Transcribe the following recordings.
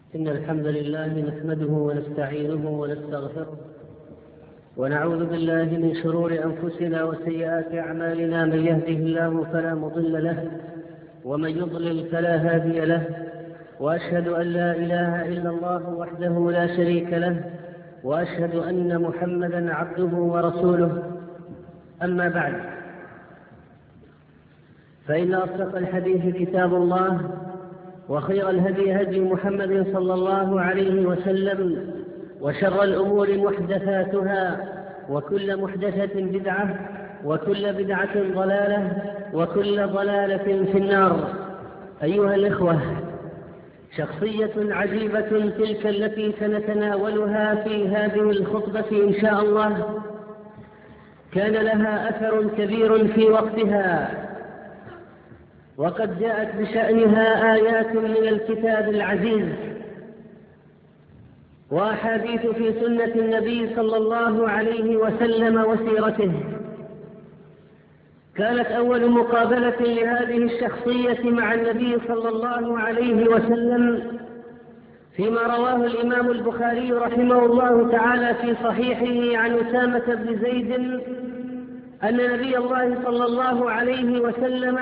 إن الحمد لله نحمده ونستعينه ونستغفره ونعوذ بالله من شرور أنفسنا وسيئات أعمالنا. من يهده الله فلا مضل له ومن يضلل فلا هادي له، وأشهد أن لا إله إلا الله وحده لا شريك له، وأشهد أن محمدا عبده ورسوله. أما بعد، فإن أصدق الحديث كتاب الله، وخير الهدي هدي محمد صلى الله عليه وسلم، وشر الأمور محدثاتها، وكل محدثة بدعة، وكل بدعة ضلالة، وكل ضلالة في النار. أيها الإخوة، شخصية عجيبة تلك التي سنتناولها في هذه الخطبة إن شاء الله، كان لها أثر كبير في وقتها، وقد جاءت بشأنها آيات من الكتاب العزيز وأحاديث في سنة النبي صلى الله عليه وسلم وسيرته. كانت أول مقابلة لهذه الشخصية مع النبي صلى الله عليه وسلم فيما رواه الإمام البخاري رحمه الله تعالى في صحيحه عن أسامة بن زيد أن نبي الله صلى الله عليه وسلم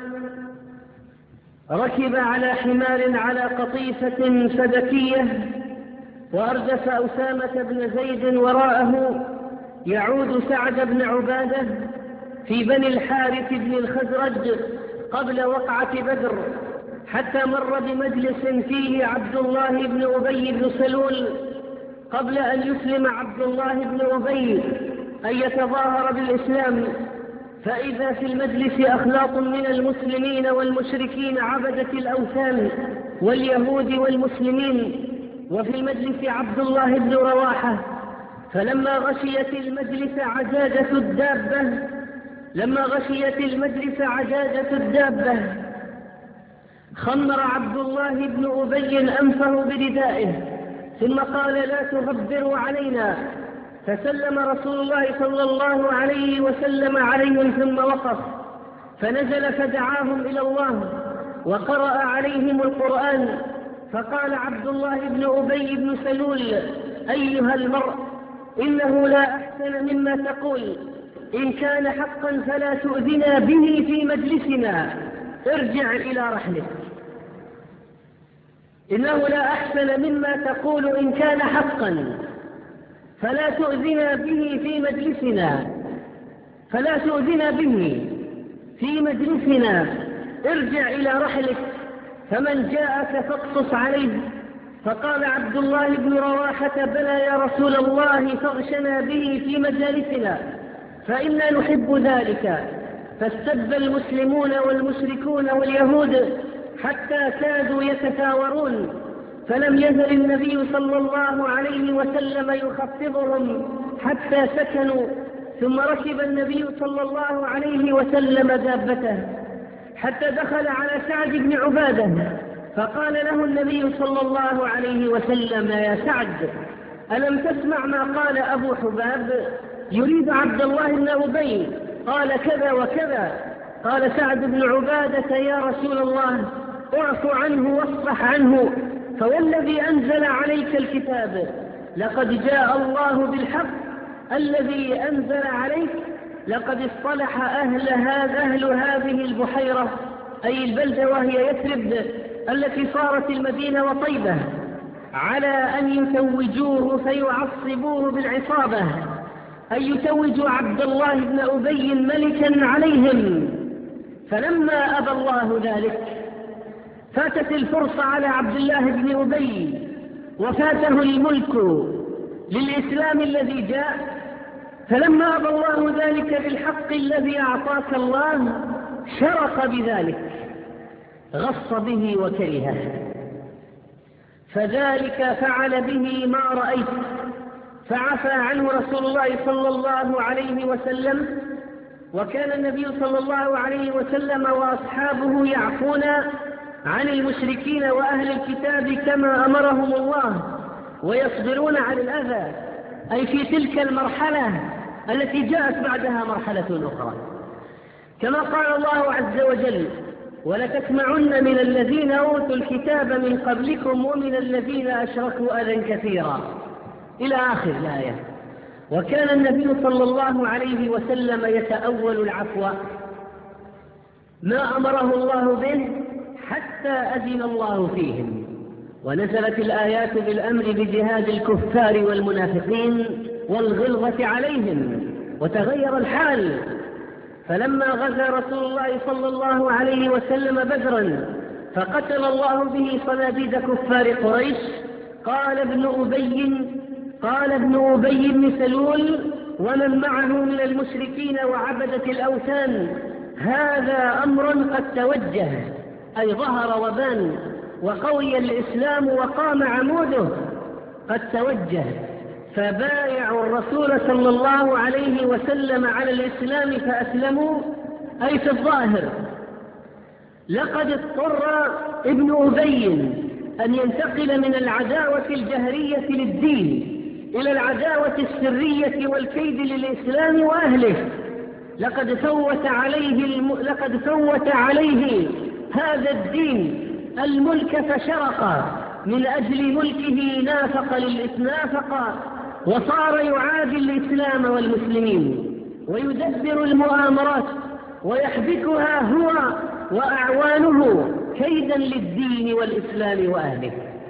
ركب على حمار على قطيفة فدكية، وأردف أسامة بن زيد وراءه يعود سعد بن عبادة في بني الحارث بن الخزرج قبل وقعة بدر، حتى مر بمجلس فيه عبد الله بن أبي بن سلول قبل أن يسلم عبد الله بن أبي أن يتظاهر بالإسلام، فإذا في المجلس أخلاط من المسلمين والمشركين عبدة الأوثان واليهود والمسلمين، وفي المجلس عبد الله بن رواحة. فلما غشيت المجلس عجاجة الدابة خمر عبد الله بن أبي أنفه بردائه، ثم قال: لا تغبروا علينا. فسلم رسول الله صلى الله عليه وسلم عليهم ثم وقف، فنزل فدعاهم إلى الله وقرأ عليهم القرآن. فقال عبد الله بن أبي بن سلول: أيها المرء، إنه لا أحسن مما تقول، إن كان حقا فلا تؤذنا به في مجلسنا، ارجع إلى رحلك. إنه لا أحسن مما تقول، إن كان حقا فلا تؤذنا به في مجلسنا، ارجع إلى رحلك، فمن جاءك فاقصص عليه. فقال عبد الله بن رواحة: بلى يا رسول الله، فاغشنا به في مجالسنا، فإنا نحب ذلك. فاستب المسلمون والمشركون واليهود حتى كادوا يتثاورون، فلم يزل النبي صلى الله عليه وسلم يخفضهم حتى سكنوا. ثم ركب النبي صلى الله عليه وسلم دابته حتى دخل على سعد بن عبادة، فقال له النبي صلى الله عليه وسلم: يا سعد، ألم تسمع ما قال أبو حباب يريد عبد الله بن أبي؟ قال كذا وكذا. قال سعد بن عبادة: يا رسول الله، اعف عنه واصفح عنه، فوالذي أنزل عليك الكتاب لقد جاء الله بالحق الذي أنزل عليك، لقد اصطلح أهل هذه البحيرة، أي البلدة وهي يثرب التي صارت المدينة وطيبة، على أن يتوجوه فيعصبوه بالعصابة، أي يتوجوا عبد الله بن أبي ملكا عليهم. فلما أبى الله ذلك فاتت الفرصة على عبد الله بن أبي، وفاته الملك للإسلام الذي جاء. فلما أبى الله ذلك بالحق الذي أعطاك الله، شرق بذلك، غص به وكرهه، فذلك فعل به ما رأيت. فعفى عنه رسول الله صلى الله عليه وسلم، وكان النبي صلى الله عليه وسلم وأصحابه يعفون عن المشركين وأهل الكتاب كما أمرهم الله، ويصبرون عن الأذى، أي في تلك المرحلة التي جاءت بعدها مرحلة أخرى، كما قال الله عز وجل: ولتسمعن من الذين أوتوا الكتاب من قبلكم ومن الذين أشركوا أذى كثيرا إلى آخر الآية. وكان النبي صلى الله عليه وسلم يتأول العفو ما أمره الله به حتى أذن الله فيهم. ونزلت الآيات بالأمر بجهاد الكفار والمنافقين والغلظة عليهم، وتغير الحال. فلما غزا رسول الله صلى الله عليه وسلم بدرا فقتل الله به صناديد كفار قريش، قال ابن أبي بن سلول ومن معه من المشركين وعبدة الأوثان: هذا أمر قد توجه، أي ظهر وبان وقوي الإسلام وقام عموده، قد توجه. فبايعوا الرسول صلى الله عليه وسلم على الإسلام فأسلموا، أي في الظاهر. لقد اضطر ابن أبي أن ينتقل من العداوة الجهرية للدين إلى العداوة السرية والكيد للإسلام وأهله. لقد فوت عليه هذا الدين الملك فشرق، من أجل ملكه نافق وصار يعادي الإسلام والمسلمين ويدبر المؤامرات ويحبكها هو وأعوانه كيدا للدين والإسلام وأهله.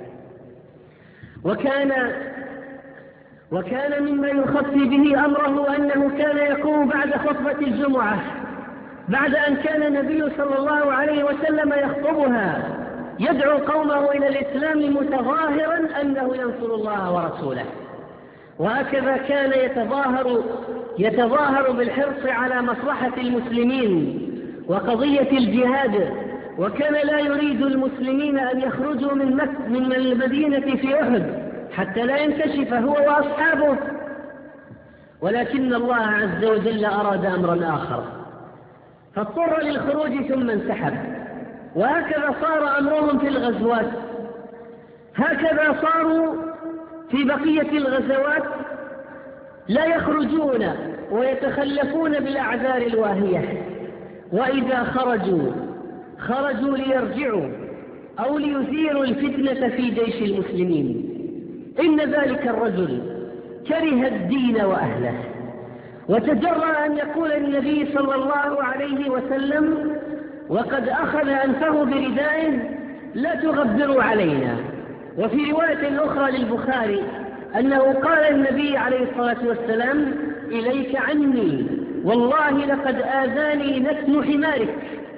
وكان مما يخفي به أمره أنه كان يقوم بعد خطبة الجمعة بعد أن كان النبي صلى الله عليه وسلم يخطبها يدعو قومه إلى الإسلام متظاهرا أنه ينصر الله ورسوله. وهكذا كان يتظاهر بالحرص على مصلحة المسلمين وقضية الجهاد. وكان لا يريد المسلمين أن يخرجوا من المدينة في أحد حتى لا ينكشف هو وأصحابه، ولكن الله عز وجل أراد أمرا آخر فاضطر للخروج ثم انسحب. وهكذا صار أمرهم في الغزوات، هكذا صاروا في بقية الغزوات لا يخرجون ويتخلفون بالأعذار الواهية، وإذا خرجوا ليرجعوا أو ليثيروا الفتنة في جيش المسلمين. إن ذلك الرجل كره الدين وأهله، وتجرأ أن يقول النبي صلى الله عليه وسلم وقد أخذ أنفه بردائه: لا تغبروا علينا. وفي رواية أخرى للبخاري أنه قال النبي عليه الصلاة والسلام: إليك عني، والله لقد آذاني نتن حمارك.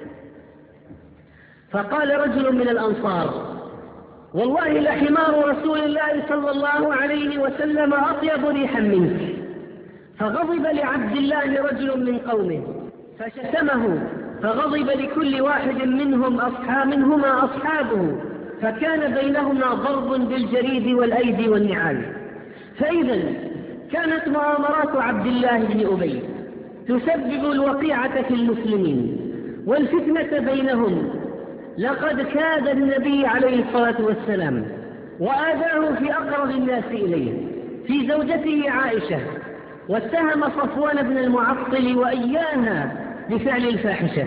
فقال رجل من الأنصار: والله لحمار رسول الله صلى الله عليه وسلم أطيب ريحا منك. فغضب لعبد الله رجل من قومه فشتمه، فغضب لكل واحد منهما أصحابه، فكان بينهما ضرب بالجريد والأيدي والنعال. فإذا كانت مؤامرات عبد الله بن أبي تسبب الوقيعة في المسلمين والفتنة بينهم. لقد كاد النبي عليه الصلاة والسلام وآذاه في أقرب الناس إليه في زوجته عائشة، واتهم صفوان بن المعطل وإياها بفعل الفاحشة،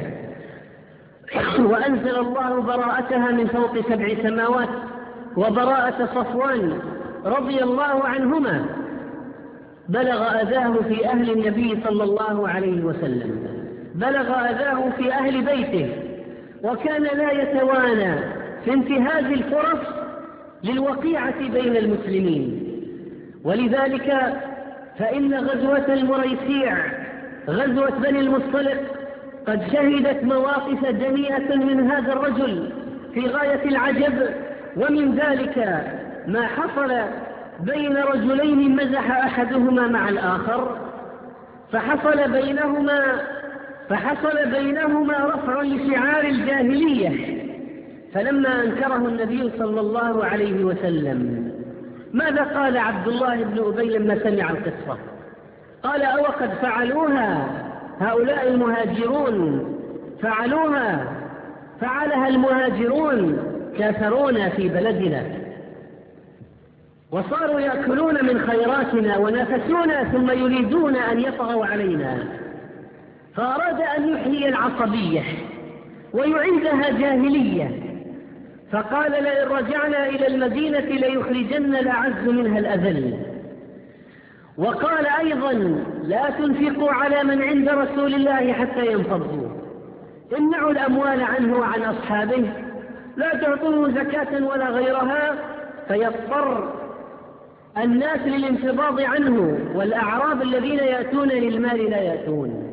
وأنزل الله براءتها من فوق 7 سماوات وبراءة صفوان رضي الله عنهما بلغ أذاه في أهل النبي صلى الله عليه وسلم، بلغ أذاه في أهل بيته، وكان لا يتوانى في انتهاز الفرص للوقيعة بين المسلمين. ولذلك فإن غزوة المريسيع، غزوة بني المصطلق، قد شهدت مواقف دنيئة من هذا الرجل في غاية العجب. ومن ذلك ما حصل بين رجلين مزح أحدهما مع الآخر، فحصل بينهما رفع لشعار الجاهلية. فلما أنكره النبي صلى الله عليه وسلم ماذا قال عبد الله بن أبي لما سمع القصة؟ قال: أوقد فعلوها هؤلاء المهاجرون، فعلها المهاجرون، كافرونا في بلدنا وصاروا يأكلون من خيراتنا ونافسونا ثم يريدون أن يطغوا علينا. فأراد أن يحيي العصبية ويعيدها جاهلية، فقال لئن رجعنا إلى المدينة ليخرجن الأعز منها الأذل. وقال أيضا لا تنفقوا على من عند رسول الله حتى ينفضوا، امنعوا الأموال عنه وعن أصحابه، لا تعطوه زكاة ولا غيرها فيضطر الناس للانفضاض عنه، والأعراب الذين يأتون للمال لا يأتون.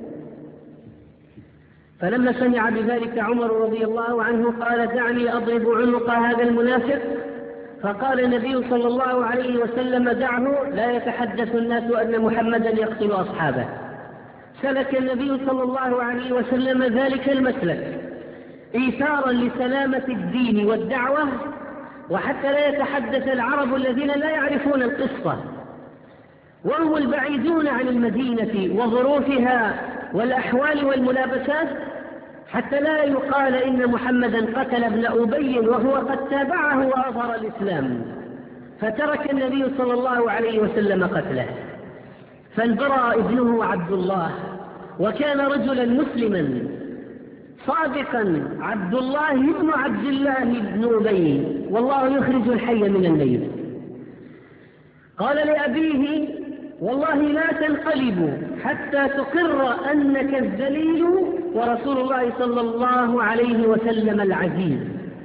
فلما سمع بذلك عمر رضي الله عنه قال دعني أضرب عنق هذا المنافق، فقال النبي صلى الله عليه وسلم دعه لا يتحدث الناس أن محمدا يقتل أصحابه. سلك النبي صلى الله عليه وسلم ذلك المسلك إيثارا لسلامة الدين والدعوة، وحتى لا يتحدث العرب الذين لا يعرفون القصة وهم البعيدون عن المدينة وظروفها والأحوال والملابسات، حتى لا يقال إن محمدا قتل ابن أبي وهو قد تابعه وأظهر الإسلام، فترك النبي صلى الله عليه وسلم قتله. فانبرأ ابنه عبد الله، وكان رجلا مسلما صادقا، عبد الله بن عبد الله بن أبي، والله يخرج الحي من الميت. قال لأبيه والله لا تنقلب حتى تقر أنك الذليل ورسول الله صلى الله عليه وسلم العزيز.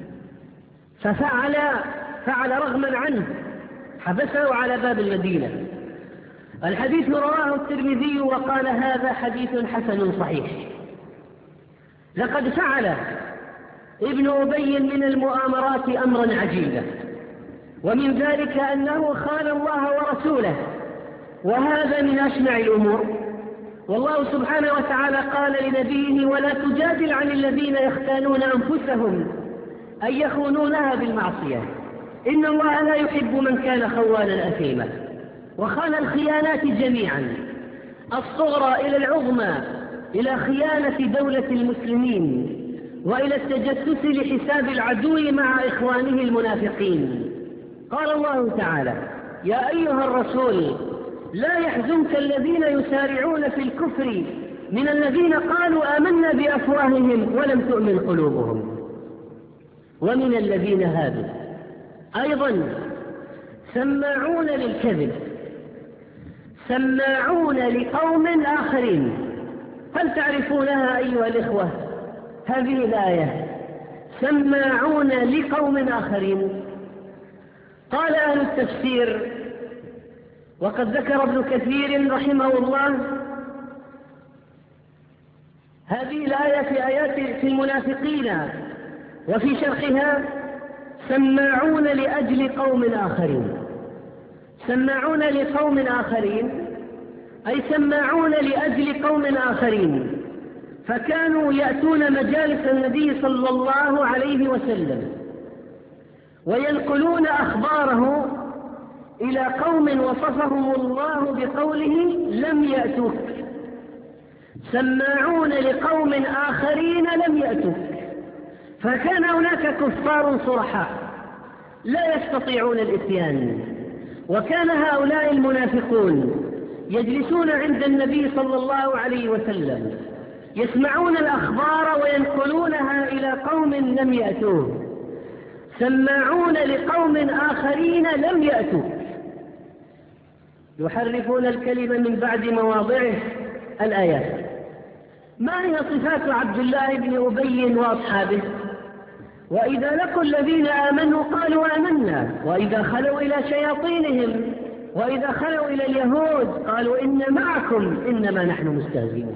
ففعل رغما عنه، حبسه على باب المدينة. الحديث رواه الترمذي وقال هذا حديث حسن صحيح. لقد فعل ابن أبي من المؤامرات أمرا عجيبا، ومن ذلك أنه خان الله ورسوله، وهذا من أشنع الأمور. والله سبحانه وتعالى قال لنبيه ولا تجادل عن الذين يختانون أنفسهم أي يخونونها بالمعصية، إن الله لا يحب من كان خوانا أثيما. وخان الخيانات جميعا، الصغرى إلى العظمى، إلى خيانة دولة المسلمين وإلى التجسس لحساب العدو مع إخوانه المنافقين. قال الله تعالى يا أيها الرسول لا يحزنك الذين يسارعون في الكفر من الذين قالوا آمنا بأفواههم ولم تؤمن قلوبهم ومن الذين هادوا أيضا سماعون للكذب سماعون لقوم آخرين. هل تعرفونها أيها الإخوة؟ هذه الآية سماعون لقوم آخرين. قال أهل التفسير وقد ذكر ابن كثير رحمه الله هذه الآية في آيات في المنافقين وفي شرحها سماعون لأجل قوم آخرين. سماعون لقوم آخرين أي سماعون لأجل قوم آخرين، فكانوا يأتون مجالس النبي صلى الله عليه وسلم وينقلون أخباره إلى قوم وصفهم الله بقوله لم يأتوك. سماعون لقوم آخرين لم يأتوك، فكان هناك كفار صرحاء لا يستطيعون الإتيان، وكان هؤلاء المنافقون يجلسون عند النبي صلى الله عليه وسلم يسمعون الأخبار وينقلونها إلى قوم لم يأتوه. سماعون لقوم آخرين لم يأتوك، يحرفون الكلمة من بعد مواضعه. الآيات. ما هي صفات عبد الله بن أبي وأصحابه؟ وإذا لقوا الذين آمنوا قالوا آمنا، وإذا خلوا إلى شياطينهم وإذا خلوا إلى اليهود قالوا إن معكم إنما نحن مستهزئون.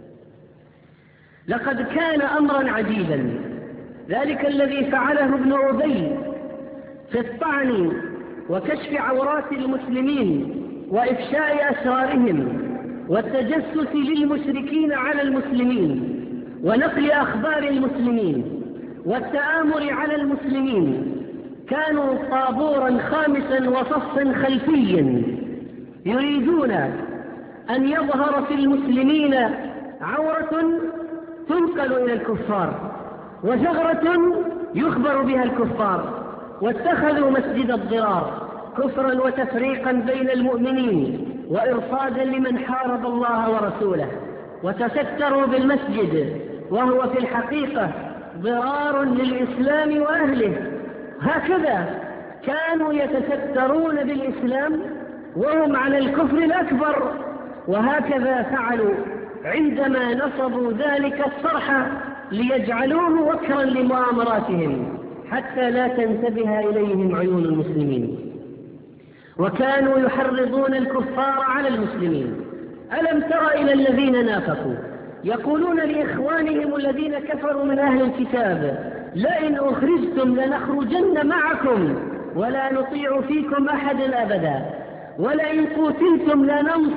لقد كان أمرا عجيبا ذلك الذي فعله ابن أبي في الطعن وكشف عورات المسلمين وإفشاء أسرارهم والتجسس للمشركين على المسلمين ونقل أخبار المسلمين والتآمر على المسلمين. كانوا طابورا خامسا وصفا خلفيا يريدون أن يظهر في المسلمين عورة تنقل إلى الكفار وثغرة يخبر بها الكفار، واتخذوا مسجد الضرار كفرا وتفريقا بين المؤمنين وإرصادا لمن حارب الله ورسوله، وتستروا بالمسجد وهو في الحقيقة ضرار للإسلام وأهله. هكذا كانوا يتسترون بالإسلام وهم على الكفر الأكبر، وهكذا فعلوا عندما نصبوا ذلك الصرح ليجعلوه وكرا لمؤامراتهم حتى لا تنتبه إليهم عيون المسلمين. وكانوا يحرضون الكفار على المسلمين. ألم تر إلى الذين نافقوا يقولون لإخوانهم الذين كفروا من أهل الكتاب لئن أخرجتم لنخرجن معكم ولا نطيع فيكم أحدا أبدا ولئن قتلتم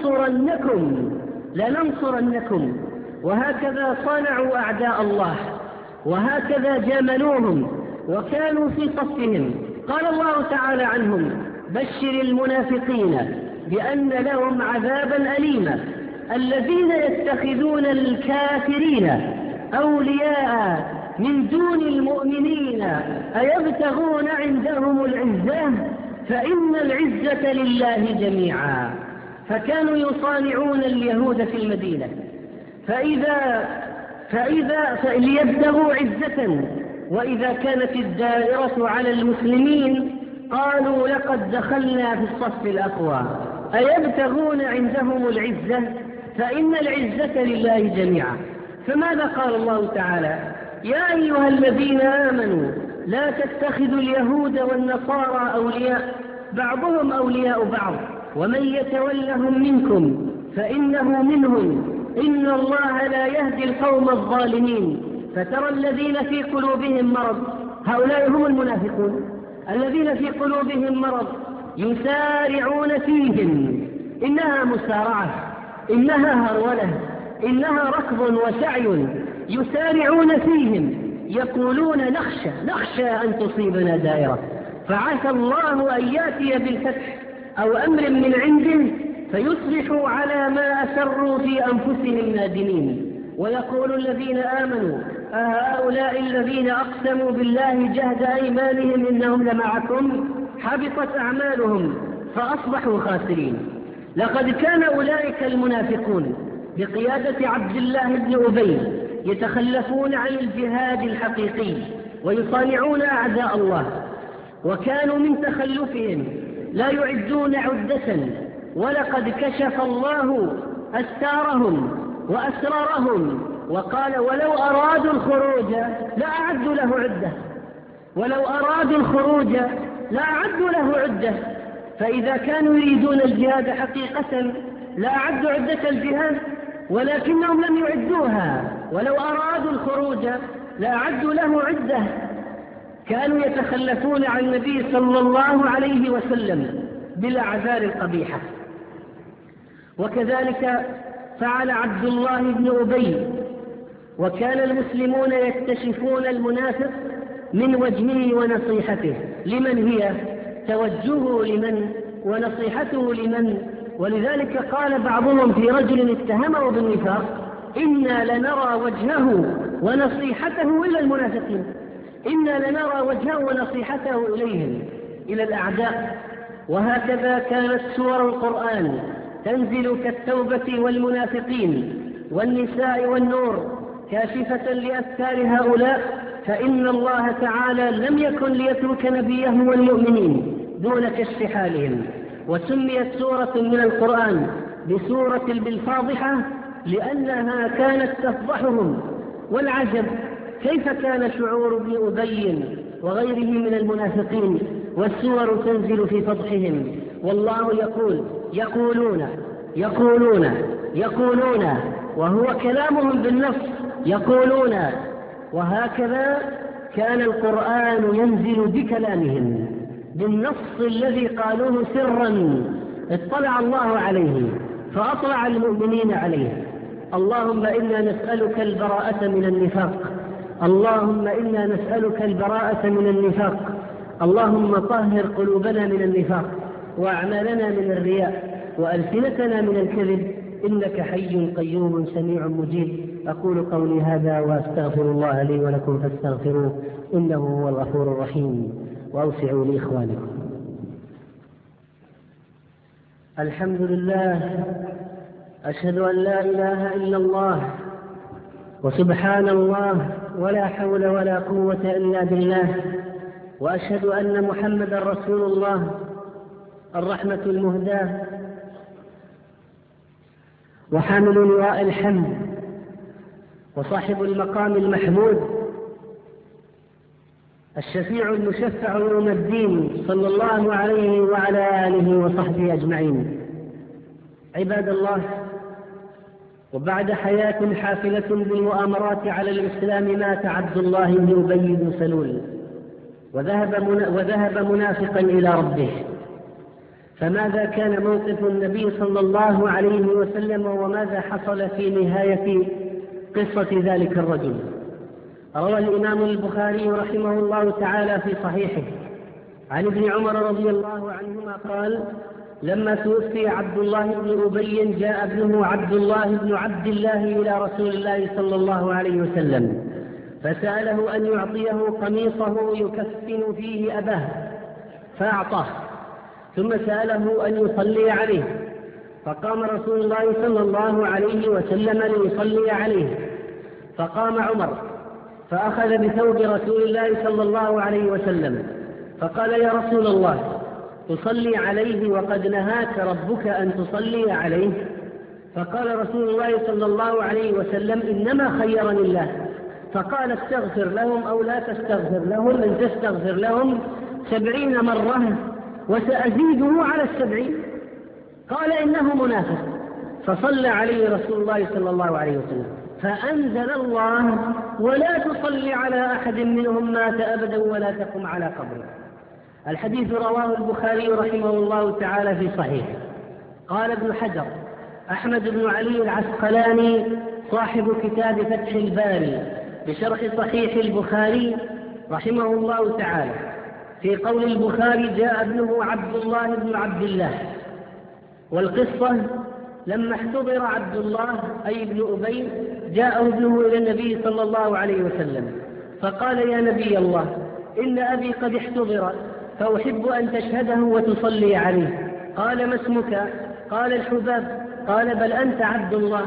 لننصرنكم. وهكذا صنعوا أعداء الله، وهكذا جاملوهم وكانوا في صفهم. قال الله تعالى عنهم: بشر المنافقين بأن لهم عذابا أليما الذين يتخذون الكافرين أولياء من دون المؤمنين أيبتغون عندهم العزة فإن العزة لله جميعا. فكانوا يصانعون اليهود في المدينة ليبتغوا عزة، وإذا كانت الدائرة على المسلمين قالوا لقد دخلنا في الصف الأقوى أيبتغون عندهم العزة فإن العزة لله جميعا. فماذا قال الله تعالى؟ يا أيها الذين آمنوا لا تتخذوا اليهود والنصارى أولياء بعضهم أولياء بعض ومن يتولهم منكم فإنه منهم إن الله لا يهدي القوم الظالمين. فترى الذين في قلوبهم مرض، هؤلاء هم المنافقون، الذين في قلوبهم مرض يسارعون فيهم، إنها مسارعة، إنها هرولة، إنها ركض وسعي، يسارعون فيهم يقولون نخشى أن تصيبنا دائرة فعسى الله أن يأتي بالفتح أو أمر من عنده فيصبحوا على ما أسروا في أنفسهم نادمين. ويقول الذين آمنوا أهؤلاء الذين أقسموا بالله جهد أيمانهم إنهم لمعكم حبطت أعمالهم فأصبحوا خاسرين. لقد كان أولئك المنافقون بقيادة عبد الله بن أبي يتخلفون عن الجهاد الحقيقي ويصانعون أعداء الله، وكانوا من تخلفهم لا يعدون عدة، ولقد كشف الله أستارهم وأسرارهم وقال ولو أرادوا الخروج لأعدوا له عدة فإذا كانوا يريدون الجهاد حقيقة لأعدوا عدة الجهاد ولكنهم لم يعدوها. ولو أرادوا الخروج لأعدوا له عدة. كانوا يتخلفون عن النبي صلى الله عليه وسلم بالأعذار القبيحة. وكذلك فعل عبد الله بن أبي. وكان المسلمون يكتشفون المنافق من وجهه ونصيحته. لمن هي؟ توجهه لمن ونصيحته لمن؟ ولذلك قال بعضهم في رجل اتهمه بالنفاق: إنا لنرى وجهه ونصيحته إلى المنافقين، إنا لنرى وجهه ونصيحته إليهم، إلى الأعداء. وهكذا كانت سور القرآن تنزل كالتوبة والمنافقين والنساء والنور كاشفة لأستار هؤلاء. فإن الله تعالى لم يكن ليترك نبيه والمؤمنين دون كشف حالهم. وسميت سورة من القرآن بسورة بالفاضحة لأنها كانت تفضحهم. والعجب كيف كان شعور ابن أبي وغيره من المنافقين والسور تنزل في فضحهم. والله يقول يقولون وهو كلامهم بالنص يقولون. وهكذا كان القرآن ينزل بكلامهم بالنص الذي قالوه سرا اطلع الله عليه فأطلع المؤمنين عليه. اللهم إنا نسألك البراءة من النفاق، اللهم إنا نسألك البراءة من النفاق. اللهم طهر قلوبنا من النفاق وأعمالنا من الرياء وألسنتنا من الكذب، إنك حي قيوم سميع مجيب. أقول قولي هذا وأستغفر الله لي ولكم فاستغفروه إنه هو الغفور الرحيم. وأوسعوا لإخوانكم. الحمد لله، أشهد أن لا إله إلا الله، وسبحان الله ولا حول ولا قوة إلا بالله، وأشهد أن محمدا رسول الله الرحمة المهداة وحامل لواء الحمد وصاحب المقام المحمود الشفيع المشفع يوم الدين، صلى الله عليه وعلى آله وصحبه أجمعين. عباد الله، وبعد حياة حافلة بالمؤامرات على الإسلام مات عبد الله بن أبي بن سلول وذهب منافقا إلى ربه. فماذا كان موقف النبي صلى الله عليه وسلم، وماذا حصل في نهاية قصة ذلك الرجل؟ روى الإمام البخاري رحمه الله تعالى في صحيحه عن ابن عمر رضي الله عنهما قال: لما توفي عبد الله بن أبي جاء ابنه عبد الله بن عبد الله إلى رسول الله صلى الله عليه وسلم فسأله أن يعطيه قميصه يكفن فيه أباه فأعطاه، ثم سأله أن يصلي عليه، فقام رسول الله صلى الله عليه وسلم ليصلي عليه، فقام عمر فأخذ بثوب رسول الله صلى الله عليه وسلم فقال: يا رسول الله، تصلي عليه وقد نهاك ربك أن تصلي عليه؟ فقال رسول الله صلى الله عليه وسلم: إنما خيرني الله، فقال: استغفر لهم أو لا تستغفر لهم، إن تستغفر لهم 70 مرة وسأزيده على 70. قال: إنه منافق. فصلى عليه رسول الله صلى الله عليه وسلم فأنزل الله: ولا تصلي على أحد منهم مات أبدا ولا تقم على قبره. الحديث رواه البخاري رحمه الله تعالى في صحيحه. قال ابن حجر: أحمد بن علي العسقلاني صاحب كتاب فتح الباري بشرح صحيح البخاري رحمه الله تعالى في قول البخاري: جاء ابنه عبد الله بن عبد الله. والقصة: لما احتضر عبد الله أي ابن أبي جاءه ابنه إلى النبي صلى الله عليه وسلم فقال: يا نبي الله، إن أبي قد احتضر فأحب أن تشهده وتصلي عليه. قال: ما اسمك؟ قال: الحباب. قال: بل أنت عبد الله.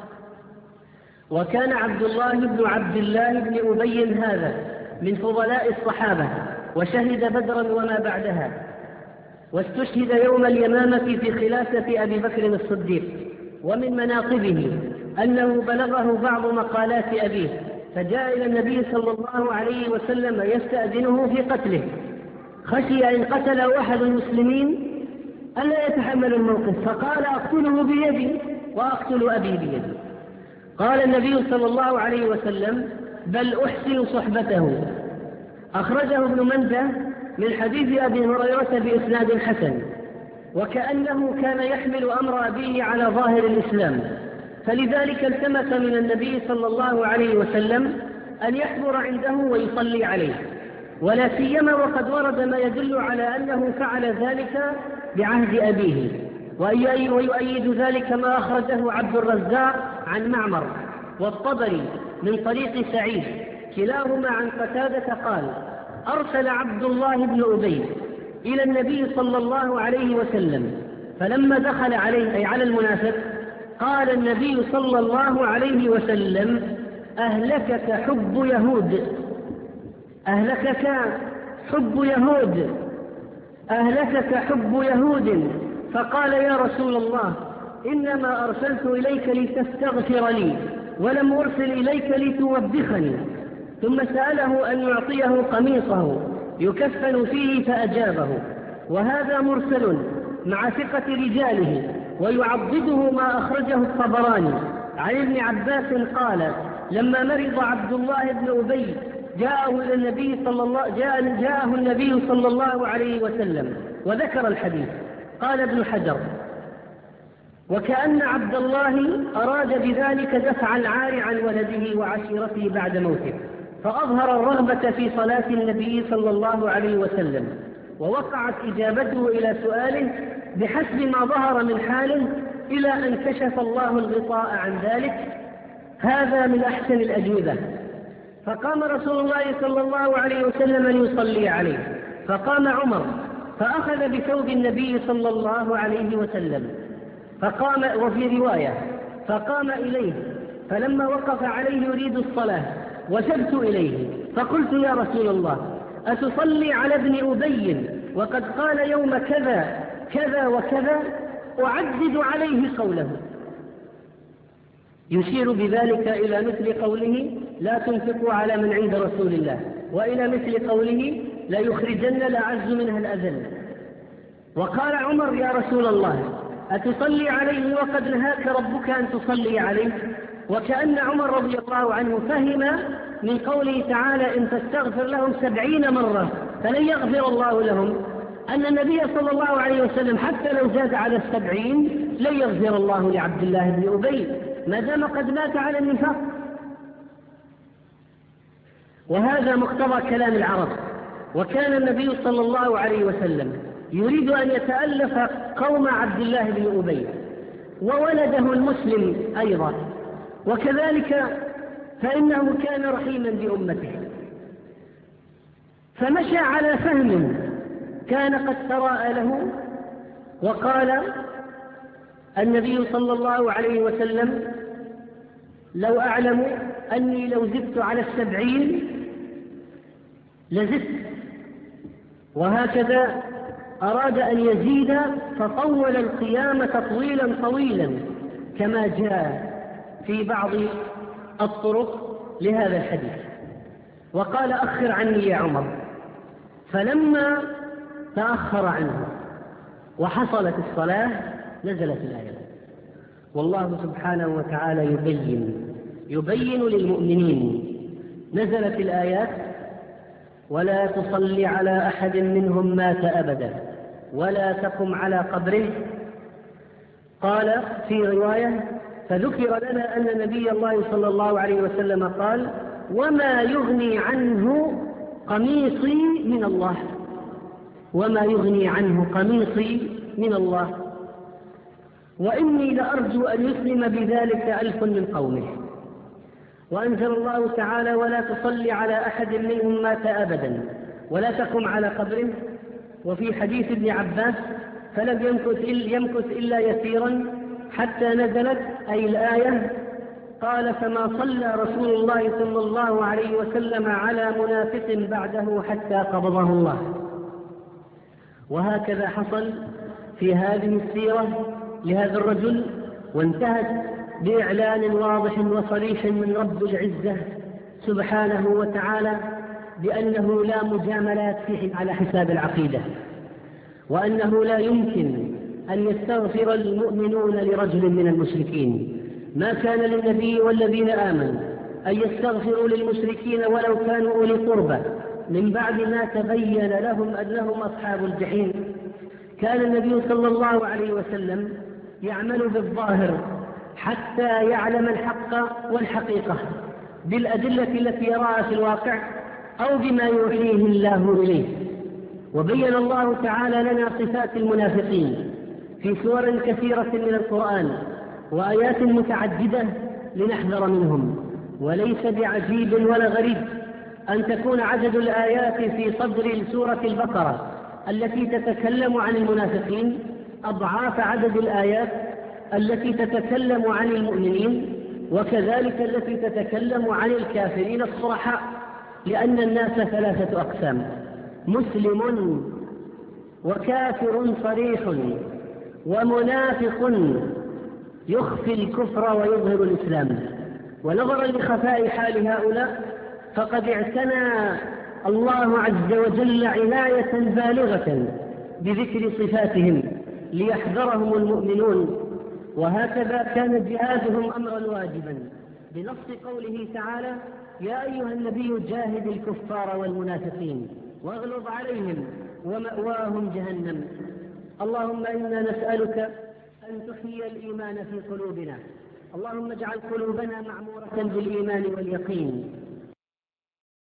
وكان عبد الله بن عبد الله بن أبي هذا من فضلاء الصحابة، وشهد بدرا وما بعدها، واستشهد يوم اليمامة في خلافة أبي بكر الصديق. ومن مناقبه أنه بلغه بعض مقالات أبيه فجاء إلى النبي صلى الله عليه وسلم يستأذنه في قتله، خشي إن قتل أحد المسلمين ألا يتحمل الموقف، فقال: أقتله بيدي وأقتل أبي بيدي. قال النبي صلى الله عليه وسلم: بل أحسن صحبته. أخرجه ابن مندة من حديث أبي هريرة بإسناد حسن، وكأنه كان يحمل أمر أبيه على ظاهر الإسلام، فلذلك التمس من النبي صلى الله عليه وسلم أن يحضر عنده ويصلي عليه، ولا سيما وقد ورد ما يدل على أنه فعل ذلك بعهد أبيه. ويؤيد ذلك ما أخرجه عبد الرزاق عن معمر والطبري من طريق سعيد كلاهما عن قتادة قال: أرسل عبد الله بن أبي إلى النبي صلى الله عليه وسلم، فلما دخل عليه أي على المنافق قال النبي صلى الله عليه وسلم: أهلكك حب يهود، أهلكك حب يهود، أهلكك حب يهود. فقال: يا رسول الله، إنما أرسلت إليك لتستغفر لي، ولم أرسل إليك لتوبخني. ثم سأله أن يعطيه قميصه يكفن فيه فأجابه. وهذا مرسل مع ثقة رجاله، ويعضده ما أخرجه الطبراني عن ابن عباس قال: لما مرض عبد الله بن أبي جاءه النبي صلى الله عليه وسلم وذكر الحديث. قال ابن حجر: وكأن عبد الله أراد بذلك دفع العار عن ولده وعشيرته بعد موته، فأظهر الرغبة في صلاة النبي صلى الله عليه وسلم، ووقعت إجابته إلى سؤاله بحسب ما ظهر من حاله إلى أن كشف الله الغطاء عن ذلك. هذا من أحسن الأجوبة. فقام رسول الله صلى الله عليه وسلم ليصلي عليه، فقام عمر فأخذ بثوب النبي صلى الله عليه وسلم فقام، وفي رواية فقام إليه، فلما وقف عليه يريد الصلاة وشبت إليه فقلت يا رسول الله أتصلي على ابن أبي وقد قال يوم كذا كذا وكذا؟ أعدد عليه قوله، يشير بذلك إلى مثل قوله لا تنفقوا على من عند رسول الله، وإلى مثل قوله لا يخرجن الأعز منها الأذل. وقال عمر يا رسول الله أتصلي عليه وقد نهاك ربك أن تصلي عليه؟ وكأن عمر رضي الله عنه فهم من قوله تعالى إن تستغفر لهم 70 مرة فلن يغفر الله لهم أن النبي صلى الله عليه وسلم حتى لو زاد على 70 لن يغفر الله لعبد الله بن أبي ما دام قد مات على النفاق. وهذا مقتضى كلام العرب. وكان النبي صلى الله عليه وسلم يريد أن يتألف قوم عبد الله بن أبي وولده المسلم أيضا، وكذلك فإنه كان رحيما بأمته، فمشى على فهم كان قد تراءى له. وقال النبي صلى الله عليه وسلم لو أعلم أني لو زدت على 70 لزدت، وهكذا أراد أن يزيد فطول القيام تطويلا طويلا كما جاء في بعض الطرق لهذا الحديث. وقال أخر عني يا عمر، فلما تأخر عنه وحصلت الصلاة نزلت الآية. والله سبحانه وتعالى يبين للمؤمنين. نزلت الآيات ولا تصلي على أحد منهم مات أبدا ولا تقم على قبره. قال في رواية فذكر لنا أن نبي الله صلى الله عليه وسلم قال وما يغني عنه قميصي من الله، وما يغني عنه قميصي من الله، وإني لأرجو أن يسلم بذلك 1000 من قومه. وأنزل الله تعالى ولا تصلي على أحد منهم مات أبدا ولا تقم على قبره. وفي حديث ابن عباس فلم يمكث إلا يسيرا حتى نزلت أي الآية قال فما صلى رسول الله صلى الله عليه وسلم على منافق بعده حتى قبضه الله. وهكذا حصل في هذه السيرة لهذا الرجل، وانتهت بإعلان واضح وصريح من رب العزة سبحانه وتعالى بأنه لا مجاملات فيه على حساب العقيدة، وأنه لا يمكن أن يستغفر المؤمنون لرجل من المشركين. ما كان للنبي والذين آمنوا أن يستغفروا للمشركين ولو كانوا أولي قربى من بعد ما تبين لهم أنهم أصحاب الجحيم. كان النبي صلى الله عليه وسلم يعمل بالظاهر حتى يعلم الحق والحقيقة بالأدلة التي يراها في الواقع أو بما يوحيه الله إليه. وبين الله تعالى لنا صفات المنافقين في سور كثيرة من القرآن وآيات متعددة لنحذر منهم. وليس بعجيب ولا غريب أن تكون عدد الآيات في صدر سورة البقرة التي تتكلم عن المنافقين أضعاف عدد الآيات التي تتكلم عن المؤمنين، وكذلك التي تتكلم عن الكافرين الصرحاء، لأن الناس 3 أقسام: مسلم وكافر صريح ومنافق يخفي الكفر ويظهر الإسلام. ونظرا لخفاء حال هؤلاء فقد اعتنى الله عز وجل عناية بالغة بذكر صفاتهم ليحذرهم المؤمنون. وهكذا كان جهادهم أمرا واجبا بنص قوله تعالى يا أيها النبي جاهد الكفار والمنافقين واغلظ عليهم ومأواهم جهنم. اللهم إنا نسألك أن تحيي الإيمان في قلوبنا، اللهم اجعل قلوبنا معمورة بالإيمان واليقين،